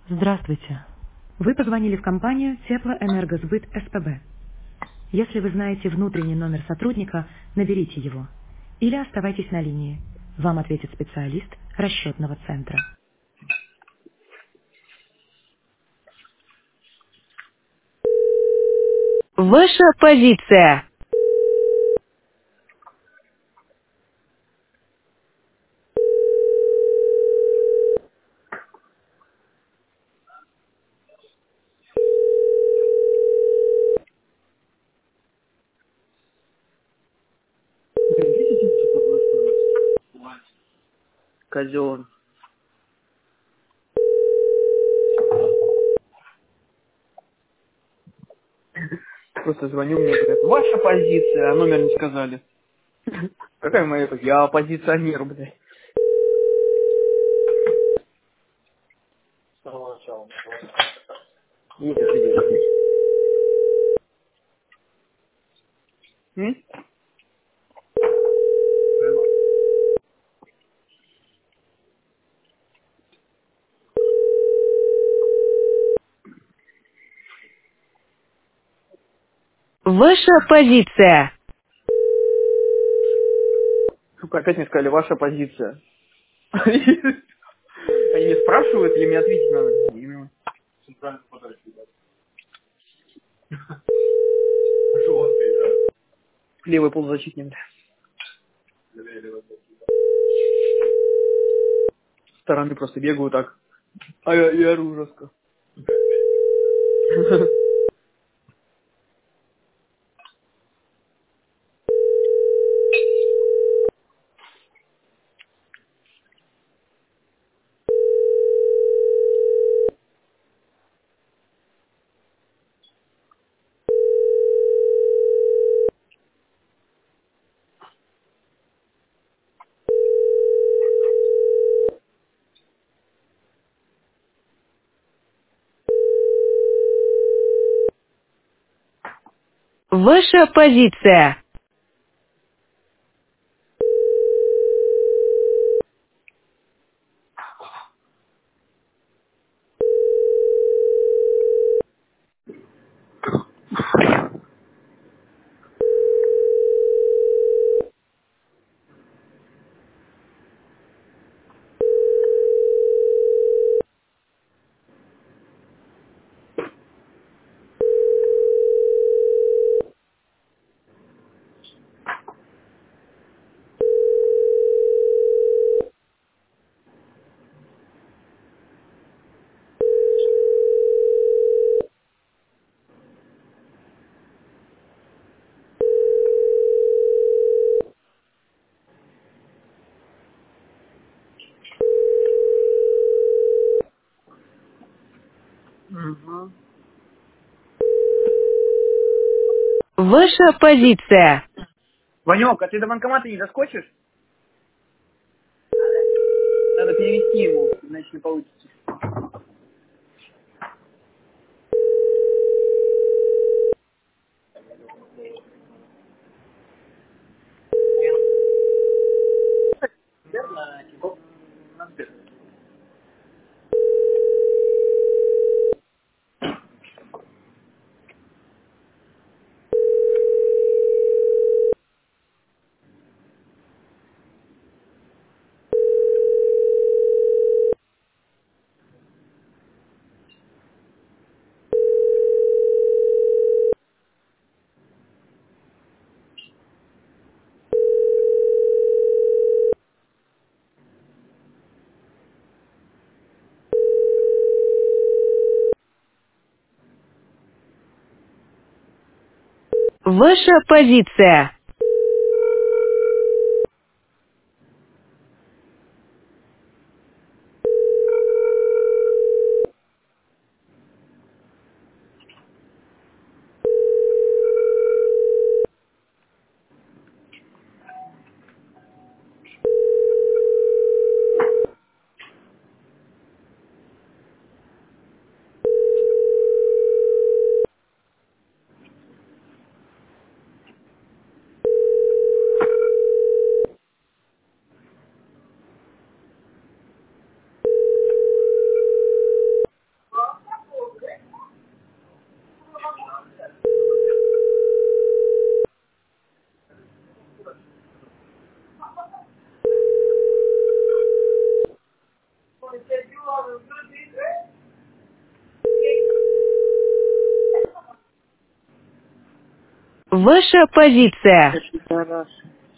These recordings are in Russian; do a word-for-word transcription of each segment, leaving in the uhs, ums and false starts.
Здравствуйте. Вы позвонили в компанию Теплоэнергосбыт СПБ. Если вы знаете внутренний номер сотрудника, наберите его. Или оставайтесь на линии. Вам ответит специалист расчетного центра. Ваша позиция. Козел. Просто звоню мне, говорят, ваша позиция, а номер не сказали. Какая моя позиция? Я оппозиционер, блядь. Нет, это М? Ваша позиция. Сука, опять мне сказали, ваша позиция. Они меня спрашивают, или мне ответить надо? Именно. Левый полузащитник. Со стороны просто бегаю так. А я, я ору жестко. Ваша позиция. Угу. Ваша позиция. Ванек, а ты до банкомата не доскочишь? Надо перевести ему, иначе не получится. Ваша позиция. Ваша позиция. Пидорас.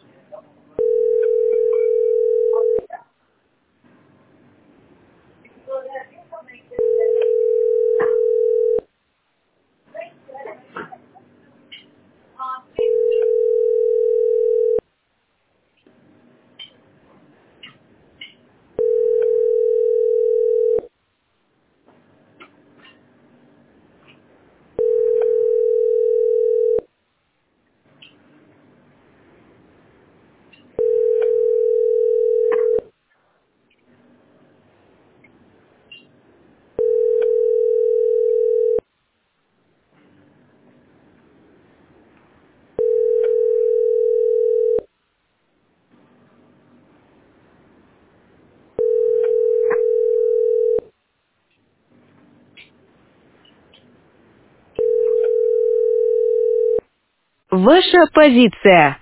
Ваша позиция.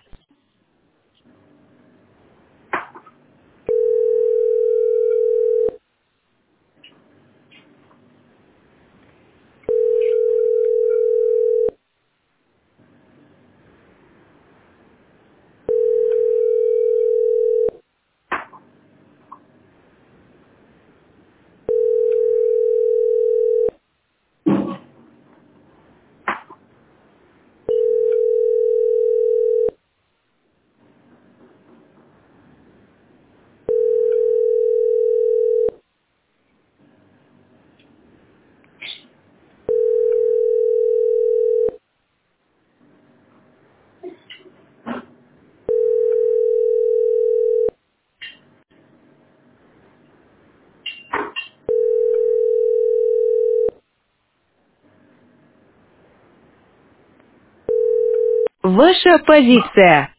Ваша позиция.